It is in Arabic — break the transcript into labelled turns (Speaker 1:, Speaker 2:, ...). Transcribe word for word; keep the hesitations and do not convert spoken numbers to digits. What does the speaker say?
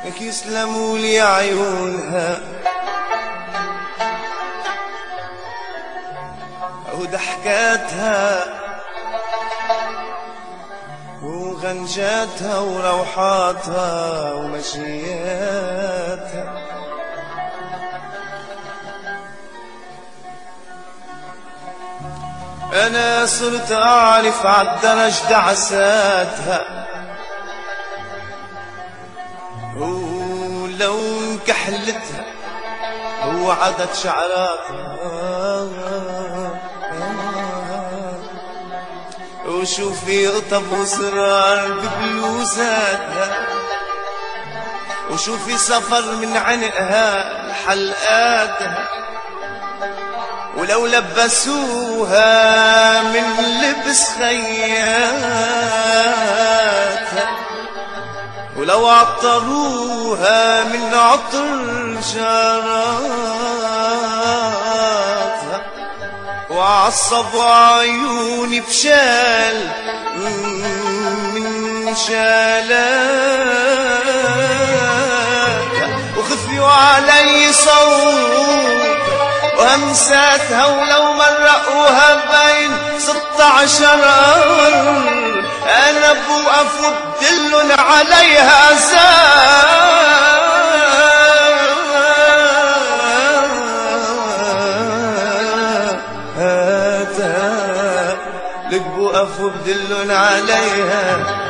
Speaker 1: لك يسلموا لي عيونها وضحكاتها وغنجاتها وروحاتها ومشياتها. أنا صرت أعرف عالدرج دعساتها ولون كحلتها وعدد شعراتها وشوفي قطب وصرار ببلوزاتها وشوفي سفر من عنقها حلقاتها ولو لبسوها من لبس خياتها ولو عطروها من عطر جاراتها وعصبوا عيوني بشال من شالاتها وخفيوا علي صوت وهمساتها ولو مرقوها بين ستة عشر أنا بوقف وبدلن عليها زاتها لك بوقف وبدلن عليها